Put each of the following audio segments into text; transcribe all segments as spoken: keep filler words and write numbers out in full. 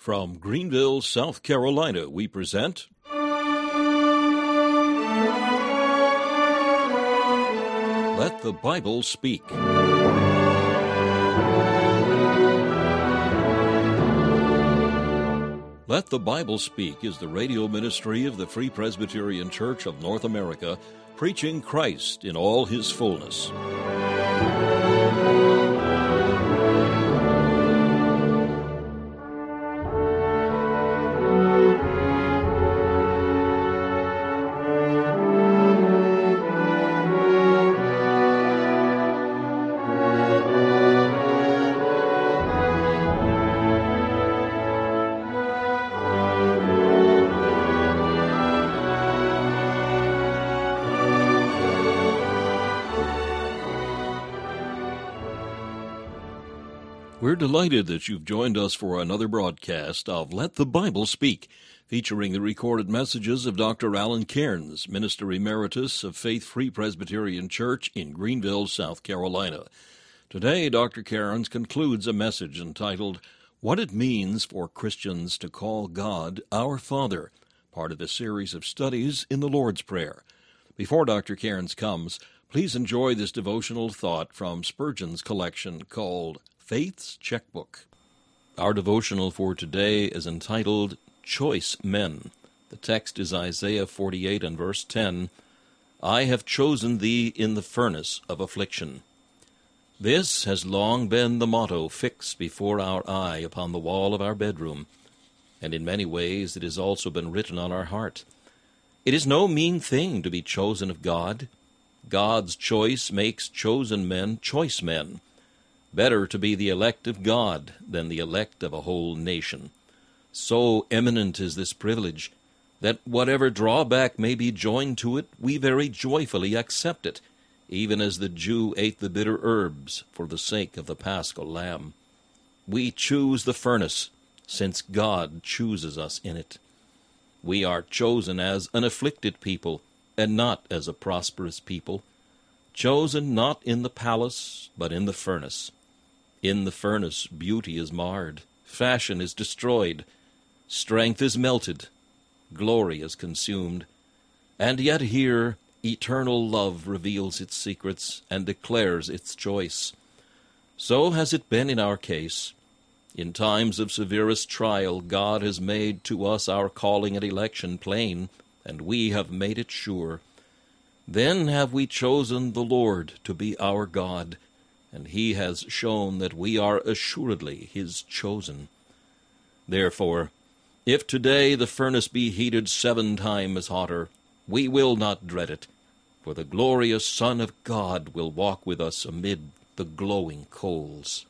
From Greenville, South Carolina, we present Let the Bible Speak. Let the Bible Speak is the radio ministry of the Free Presbyterian Church of North America, preaching Christ in all his fullness. We're delighted that you've joined us for another broadcast of Let the Bible Speak, featuring the recorded messages of Doctor Alan Cairns, Minister Emeritus of Faith Free Presbyterian Church in Greenville, South Carolina. Today, Doctor Cairns concludes a message entitled, What It Means for Christians to Call God Our Father, part of a series of studies in the Lord's Prayer. Before Doctor Cairns comes, please enjoy this devotional thought from Spurgeon's collection called Faith's Checkbook. Our devotional for today is entitled Choice Men. The text is Isaiah forty-eight and verse ten. I have chosen thee in the furnace of affliction. This has long been the motto fixed before our eye upon the wall of our bedroom, and in many ways it has also been written on our heart. It is no mean thing to be chosen of God. God's choice makes chosen men choice men. Better to be the elect of God than the elect of a whole nation. So eminent is this privilege that whatever drawback may be joined to it, we very joyfully accept it, even as the Jew ate the bitter herbs for the sake of the paschal lamb. We choose the furnace, since God chooses us in it. We are chosen as an afflicted people, and not as a prosperous people, chosen not in the palace, but in the furnace. In the furnace beauty is marred, fashion is destroyed, strength is melted, glory is consumed, and yet here eternal love reveals its secrets and declares its choice. So has it been in our case. In times of severest trial, God has made to us our calling and election plain, and we have made it sure. Then have we chosen the Lord to be our God, and he has shown that we are assuredly his chosen. Therefore, if today the furnace be heated seven times hotter, we will not dread it, for the glorious Son of God will walk with us amid the glowing coals.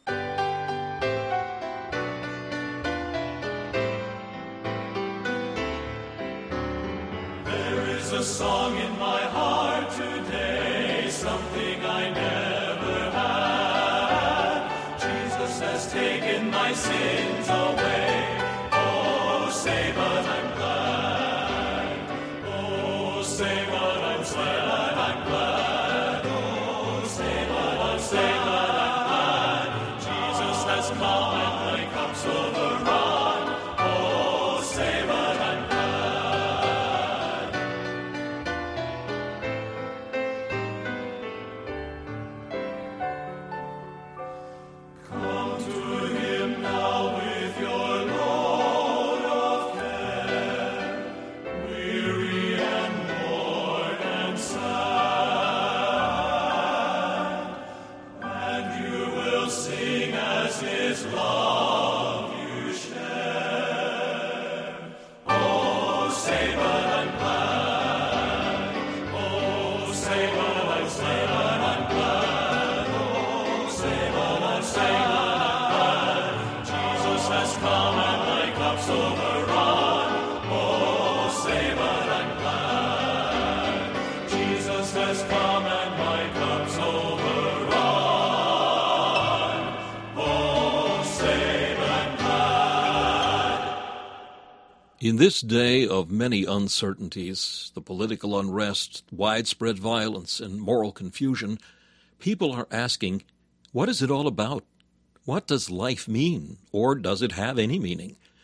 There is a song in my heart today, something I never has taken my sins away. Oh, say but I'm glad. Oh, say but I'm glad. I'm glad. Oh, say but I'm say but I'm glad. Jesus has come and my cup's overrun. Oh, say but I'm In this day of many uncertainties, the political unrest, widespread violence, and moral confusion, people are asking, what is it all about? What does life mean, or does it have any meaning?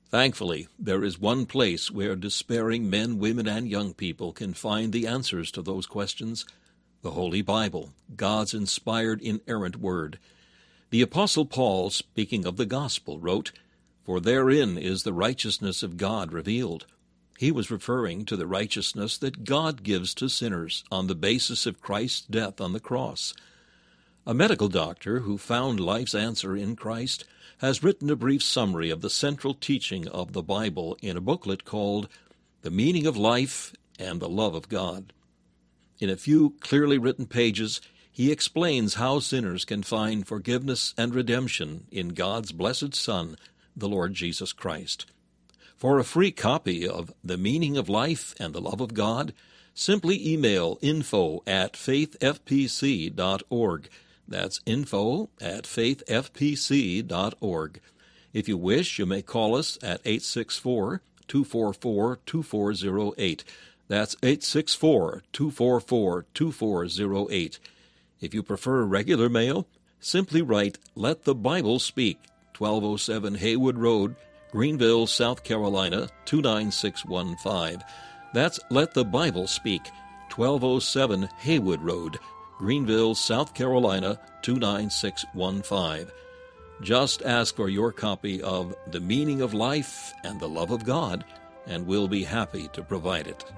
Thankfully, there is one place where despairing men, women, and young people can find the answers to those questions: the Holy Bible, God's inspired, inerrant Word. The Apostle Paul, speaking of the Gospel, wrote, "For therein is the righteousness of God revealed." He was referring to the righteousness that God gives to sinners on the basis of Christ's death on the cross. A medical doctor who found life's answer in Christ has written a brief summary of the central teaching of the Bible in a booklet called The Meaning of Life and the Love of God. In a few clearly written pages, he explains how sinners can find forgiveness and redemption in God's blessed Son, the Lord Jesus Christ. For a free copy of The Meaning of Life and the Love of God, simply email info at faith f p c dot org. That's info at faith f p c dot org. If you wish, you may call us at eight six four, two four four, two four zero eight. That's eight six four, two four four, two four zero eight. If you prefer regular mail, simply write Let the Bible Speak, twelve oh seven Haywood Road, Greenville, South Carolina, two nine six one five. That's Let the Bible Speak, twelve oh seven Haywood Road, Greenville, South Carolina, two nine six one five. Just ask for your copy of The Meaning of Life and the Love of God, and we'll be happy to provide it.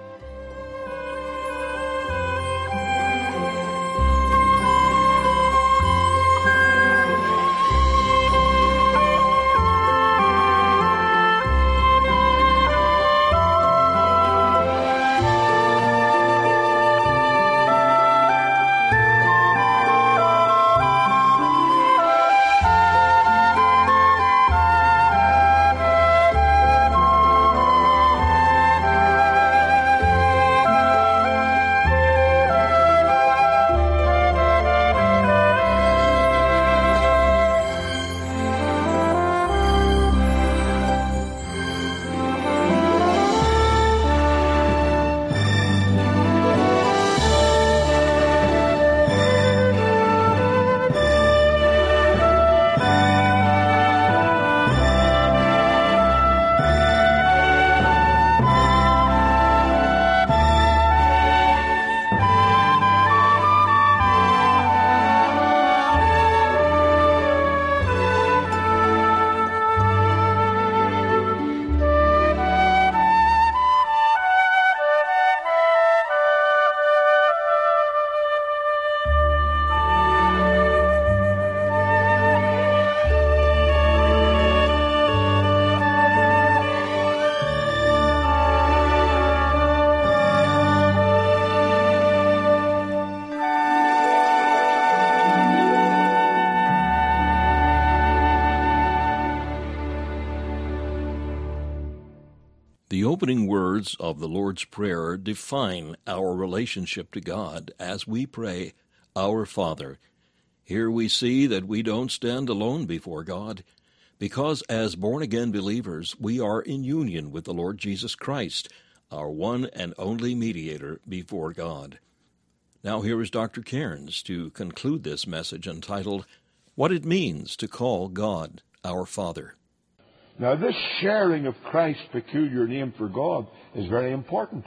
The opening words of the Lord's Prayer define our relationship to God as we pray, Our Father. Here we see that we don't stand alone before God, because as born-again believers, we are in union with the Lord Jesus Christ, our one and only mediator before God. Now here is Doctor Cairns to conclude this message entitled, What It Means to Call God Our Father. Now, this sharing of Christ's peculiar name for God is very important.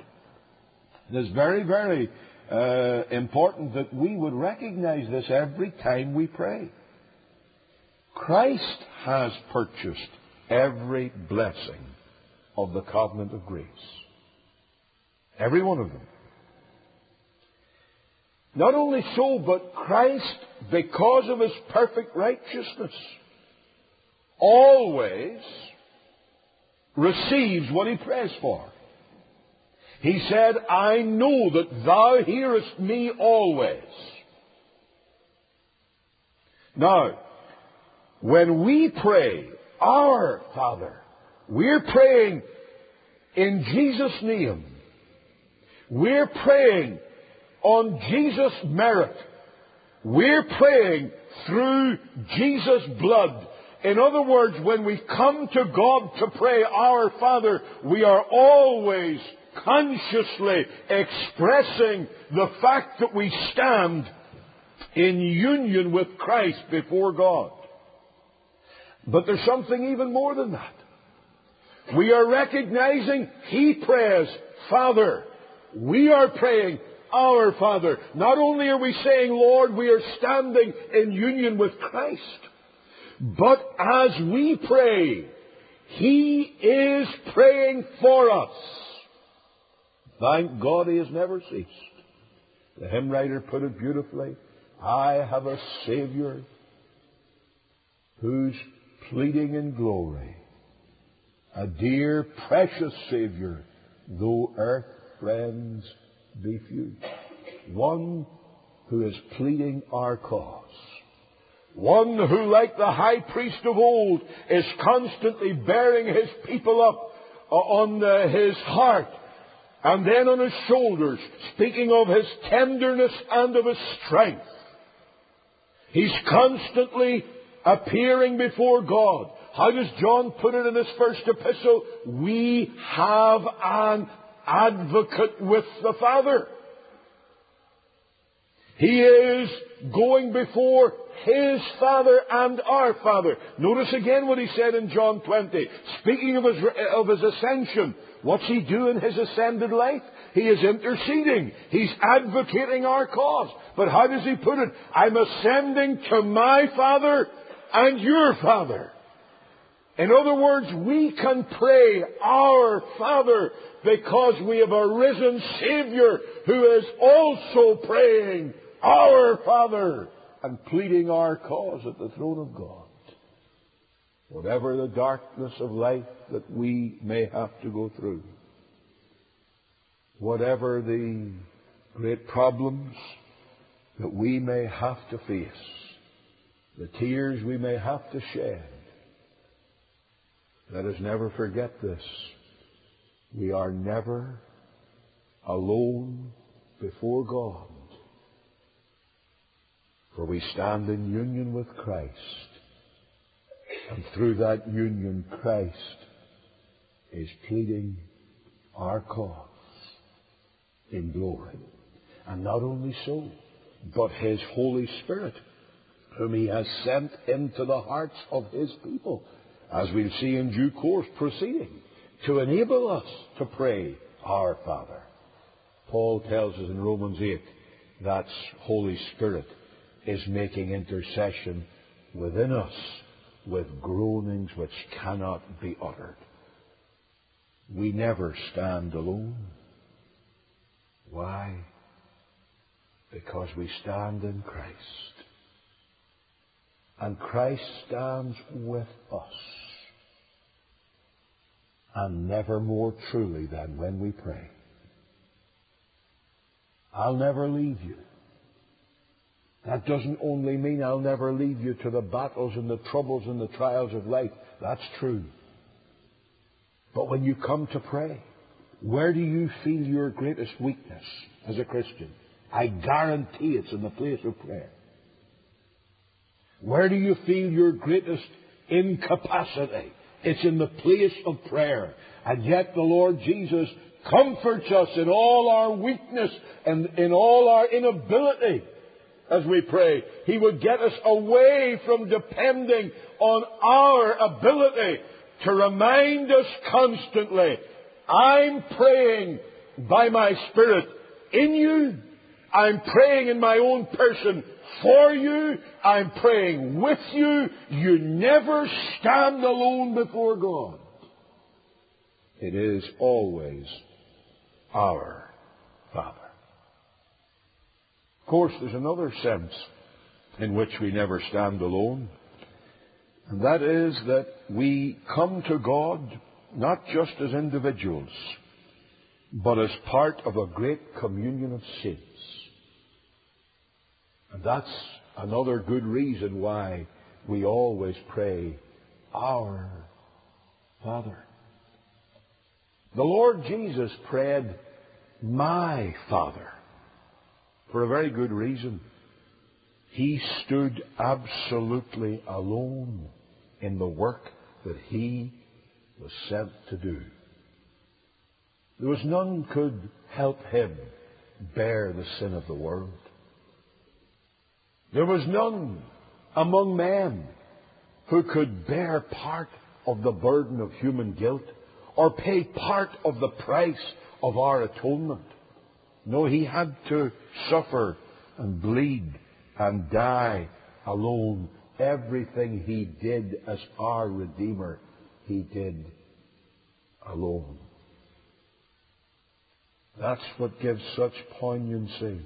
It is very, very uh, important that we would recognize this every time we pray. Christ has purchased every blessing of the covenant of grace. Every one of them. Not only so, but Christ, because of His perfect righteousness, always receives what He prays for. He said, I know that thou hearest me always. Now, when we pray, Our Father, we're praying in Jesus' name. We're praying on Jesus' merit. We're praying through Jesus' blood. In other words, when we come to God to pray, Our Father, we are always consciously expressing the fact that we stand in union with Christ before God. But there's something even more than that. We are recognizing He prays, Father. We are praying, Our Father. Not only are we saying, Lord, we are standing in union with Christ, but as we pray, He is praying for us. Thank God He has never ceased. The hymn writer put it beautifully. I have a Savior who's pleading in glory. A dear, precious Savior, though earth friends be few. One who is pleading our cause. One who, like the high priest of old, is constantly bearing his people up on the, his heart and then on his shoulders, speaking of his tenderness and of his strength. He's constantly appearing before God. How does John put it in his first epistle? We have an advocate with the Father. He is going before His Father and our Father. Notice again what he said in John twenty. Speaking of his, of his ascension, what's He doing in His ascended life? He is interceding. He's advocating our cause. But how does He put it? I'm ascending to my Father and your Father. In other words, we can pray, Our Father, because we have a risen Savior who is also praying, Our Father, and pleading our cause at the throne of God. Whatever the darkness of life that we may have to go through, whatever the great problems that we may have to face, the tears we may have to shed, let us never forget this. We are never alone before God. For we stand in union with Christ. And through that union, Christ is pleading our cause in glory. And not only so, but His Holy Spirit, whom He has sent into the hearts of His people, as we'll see in due course proceeding, to enable us to pray, Our Father. Paul tells us in Romans eight that Holy Spirit is making intercession within us with groanings which cannot be uttered. We never stand alone. Why? Because we stand in Christ. And Christ stands with us. And never more truly than when we pray. I'll never leave you. That doesn't only mean I'll never leave you to the battles and the troubles and the trials of life. That's true. But when you come to pray, where do you feel your greatest weakness as a Christian? I guarantee it's in the place of prayer. Where do you feel your greatest incapacity? It's in the place of prayer. And yet the Lord Jesus comforts us in all our weakness and in all our inability as we pray. He would get us away from depending on our ability to remind us constantly, I'm praying by my Spirit in you. I'm praying in my own person for you. I'm praying with you. You never stand alone before God. It is always our Father. Of course, there's another sense in which we never stand alone. And that is that we come to God not just as individuals, but as part of a great communion of saints. And that's another good reason why we always pray, Our Father. The Lord Jesus prayed, My Father, for a very good reason. He stood absolutely alone in the work that He was sent to do. There was none could help Him bear the sin of the world. There was none among men who could bear part of the burden of human guilt or pay part of the price of our atonement. No, he had to suffer and bleed and die alone. Everything he did as our Redeemer, he did alone. That's what gives such poignancy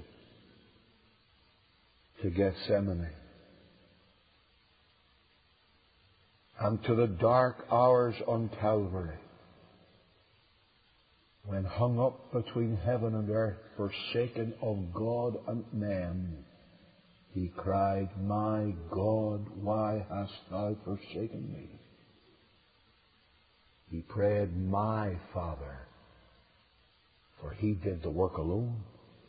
to Gethsemane and to the dark hours on Calvary, when hung up between heaven and earth, forsaken of God and men, he cried, "My God, why hast thou forsaken me?" He prayed, "My Father," for he did the work alone.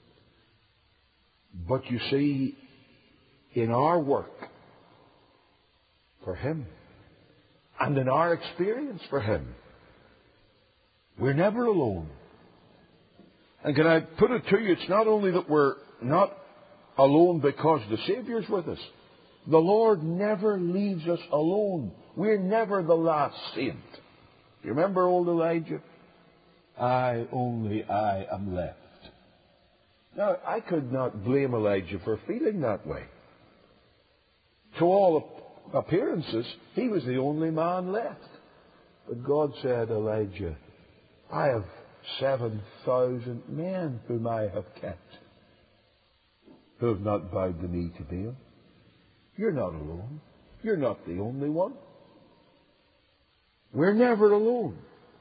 But you see, in our work for him, and in our experience for him, we're never alone. And can I put it to you, it's not only that we're not alone because the Savior's with us. The Lord never leaves us alone. We're never the last saint. You remember old Elijah? I, only I am left. Now, I could not blame Elijah for feeling that way. To all appearances, he was the only man left. But God said, "Elijah, I have seven thousand men whom I have kept, who have not bowed the knee to Baal." You're not alone. You're not the only one. We're never alone.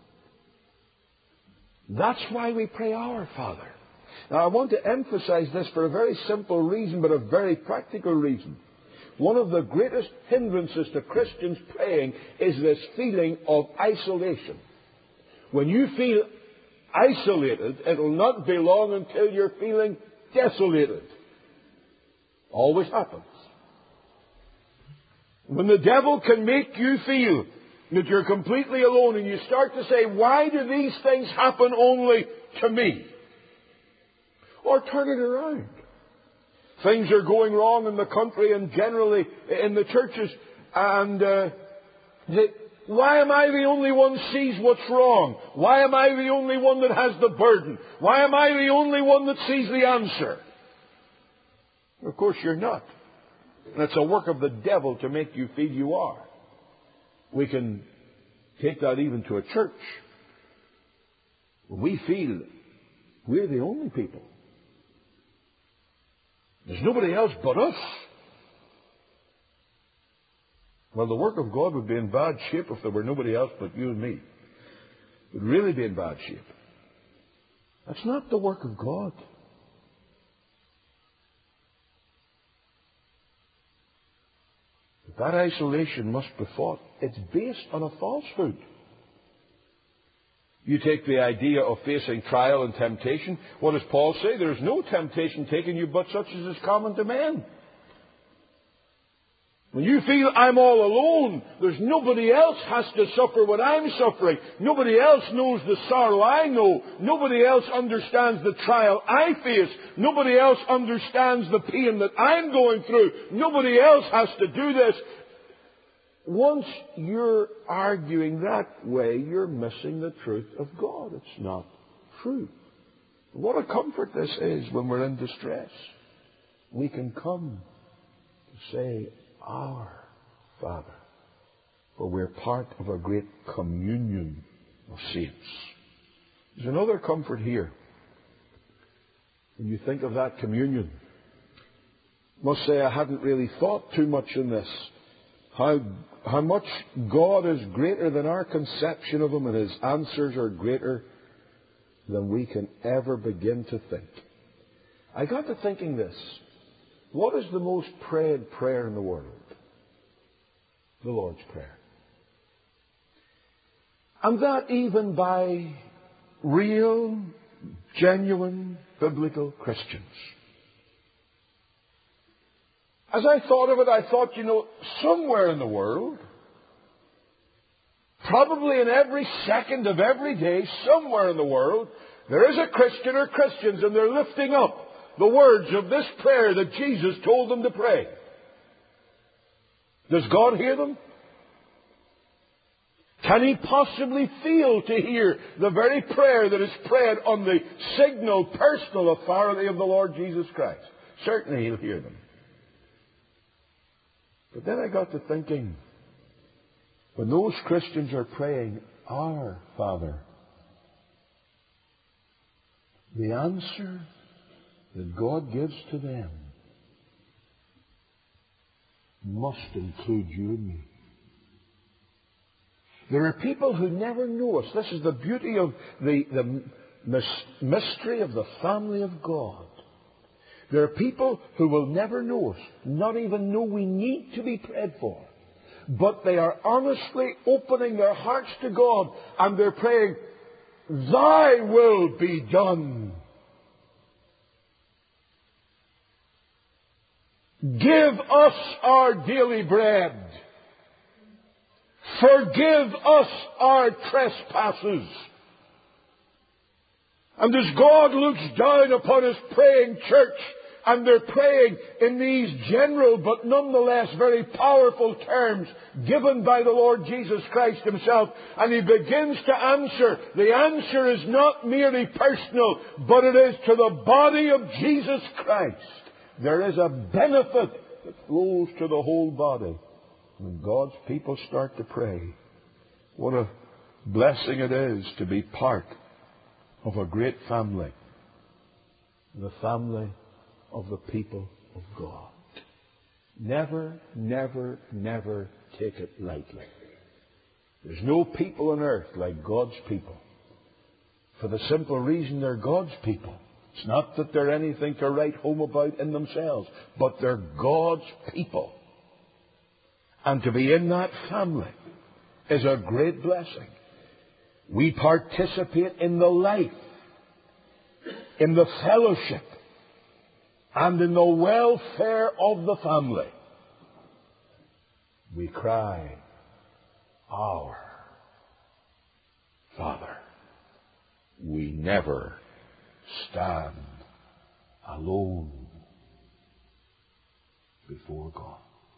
That's why we pray, "Our Father." Now, I want to emphasize this for a very simple reason, but a very practical reason. One of the greatest hindrances to Christians praying is this feeling of isolation. When you feel isolated, it'll not be long until you're feeling desolated. Always happens. When the devil can make you feel that you're completely alone, and you start to say, "Why do these things happen only to me?" Or turn it around. Things are going wrong in the country and generally in the churches, and uh, they, why am I the only one who sees what's wrong? Why am I the only one that has the burden? Why am I the only one that sees the answer? Of course you're not. And it's a work of the devil to make you feel you are. We can take that even to a church. We feel we're the only people. There's nobody else but us. Well, the work of God would be in bad shape if there were nobody else but you and me. It would really be in bad shape. That's not the work of God. But that isolation must be fought. It's based on a falsehood. You take the idea of facing trial and temptation. What does Paul say? There is no temptation taken you but such as is common to men. When you feel I'm all alone, there's nobody else has to suffer what I'm suffering. Nobody else knows the sorrow I know. Nobody else understands the trial I face. Nobody else understands the pain that I'm going through. Nobody else has to do this. Once you're arguing that way, you're missing the truth of God. It's not true. What a comfort this is when we're in distress. We can come to say, "Our Father," for we're part of a great communion of saints. There's another comfort here. When you think of that communion, I must say I hadn't really thought too much in this. How, how much God is greater than our conception of Him, and His answers are greater than we can ever begin to think. I got to thinking this. What is the most prayed prayer in the world? The Lord's Prayer. And that even by real, genuine, biblical Christians. As I thought of it, I thought, you know, somewhere in the world, probably in every second of every day, somewhere in the world, there is a Christian or Christians, and they're lifting up the words of this prayer that Jesus told them to pray. Does God hear them? Can he possibly fail to hear the very prayer that is prayed on the signal personal authority of the Lord Jesus Christ? Certainly he'll hear them. But then I got to thinking, when those Christians are praying, Our Father, the answer that God gives to them must include you and me. There are people who never know us. This is the beauty of the, the mystery of the family of God. There are people who will never know us, not even know we need to be prayed for. But they are honestly opening their hearts to God, and they're praying, Thy will be done. Give us our daily bread. Forgive us our trespasses. And as God looks down upon His praying church, and they're praying in these general but nonetheless very powerful terms given by the Lord Jesus Christ Himself, and He begins to answer, the answer is not merely personal, but it is to the body of Jesus Christ. There is a benefit that flows to the whole body when God's people start to pray. What a blessing it is to be part of a great family, the family of the people of God. Never, never, never take it lightly. There's no people on earth like God's people, for the simple reason they're God's people. It's not that they're anything to write home about in themselves, but they're God's people. And to be in that family is a great blessing. We participate in the life, in the fellowship, and in the welfare of the family. We cry, Our Father. We never stand alone before God.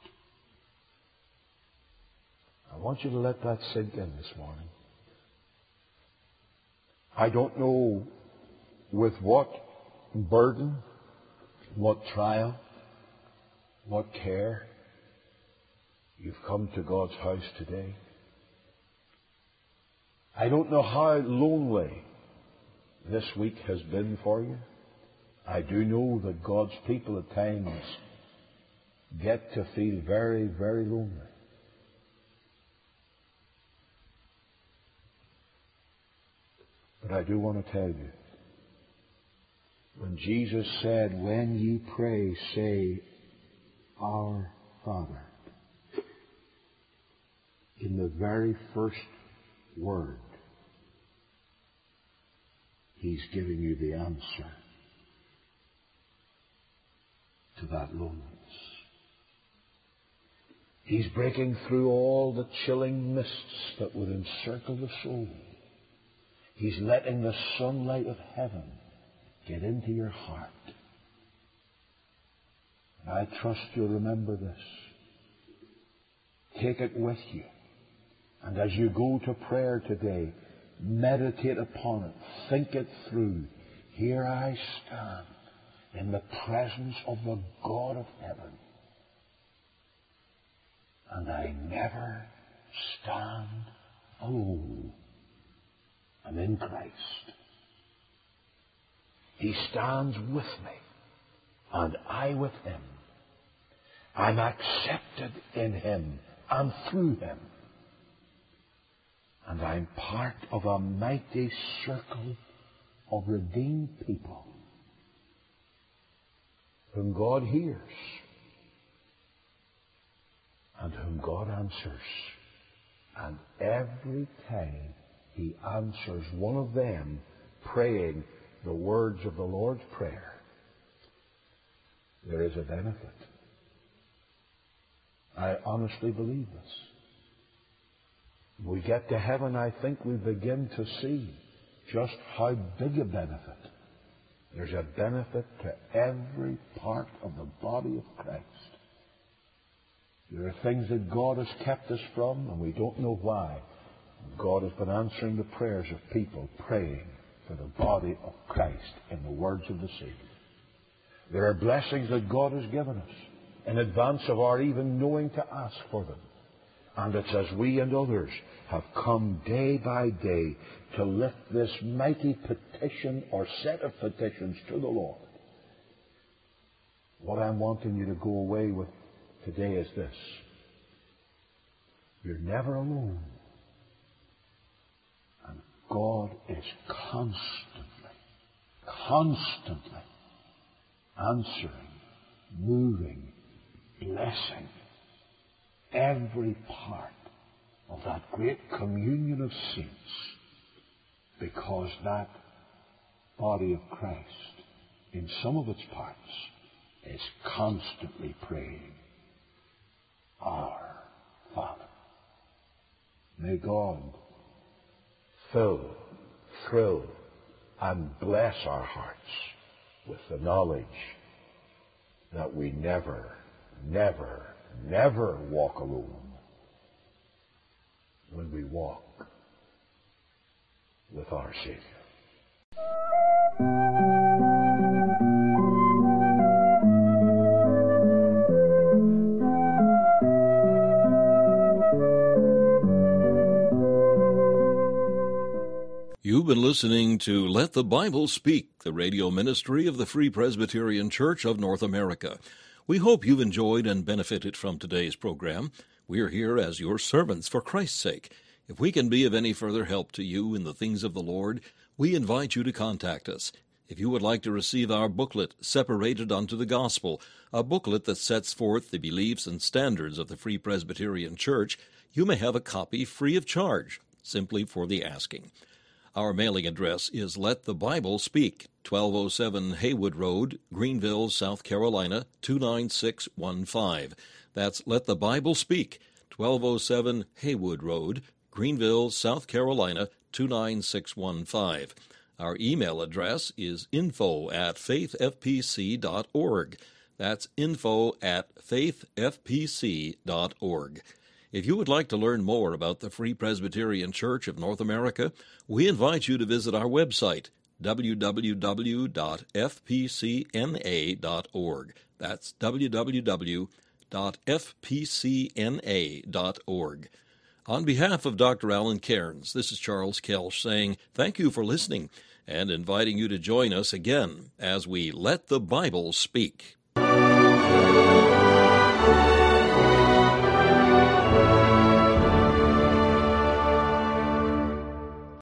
I want you to let that sink in this morning. I don't know with what burden, what trial, what care you've come to God's house today. I don't know how lonely this week has been for you. I do know that God's people at times get to feel very, very lonely. But I do want to tell you, when Jesus said, When ye pray, say, Our Father, in the very first word, He's giving you the answer to that loneliness. He's breaking through all the chilling mists that would encircle the soul. He's letting the sunlight of heaven get into your heart. And I trust you'll remember this. Take it with you. And as you go to prayer today, meditate upon it. Think it through. Here I stand in the presence of the God of heaven. And I never stand alone. I'm in Christ. He stands with me, and I with Him. I'm accepted in Him and through Him. And I'm part of a mighty circle of redeemed people whom God hears and whom God answers. And every time He answers one of them praying the words of the Lord's Prayer, there is a benefit. I honestly believe this. When we get to heaven, I think we begin to see just how big a benefit. There's a benefit to every part of the body of Christ. There are things that God has kept us from, and we don't know why. God has been answering the prayers of people praying for the body of Christ in the words of the Savior. There are blessings that God has given us in advance of our even knowing to ask for them. And it's as we and others have come day by day to lift this mighty petition or set of petitions to the Lord. What I'm wanting you to go away with today is this. You're never alone. And God is constantly, constantly answering, moving, blessing every part of that great communion of saints, because that body of Christ, in some of its parts, is constantly praying, Our Father. May God fill, thrill, and bless our hearts with the knowledge that we never, never, never walk alone when we walk with our Savior. You've been listening to Let the Bible Speak, the radio ministry of the Free Presbyterian Church of North America. We hope you've enjoyed and benefited from today's program. We're here as your servants for Christ's sake. If we can be of any further help to you in the things of the Lord, we invite you to contact us. If you would like to receive our booklet, Separated unto the Gospel, a booklet that sets forth the beliefs and standards of the Free Presbyterian Church, you may have a copy free of charge, simply for the asking. Our mailing address is Let the Bible Speak, twelve oh seven Haywood Road, Greenville, South Carolina, two nine six one five. That's Let the Bible Speak, twelve oh seven Haywood Road, Greenville, South Carolina, two nine six one five. Our email address is info at faith f p c dot org. That's info at faith f p c dot org. If you would like to learn more about the Free Presbyterian Church of North America, we invite you to visit our website, w w w dot f p c n a dot org. That's w w w dot f p c n a dot org. On behalf of Doctor Alan Cairns, this is Charles Kelsch saying thank you for listening and inviting you to join us again as we Let the Bible Speak.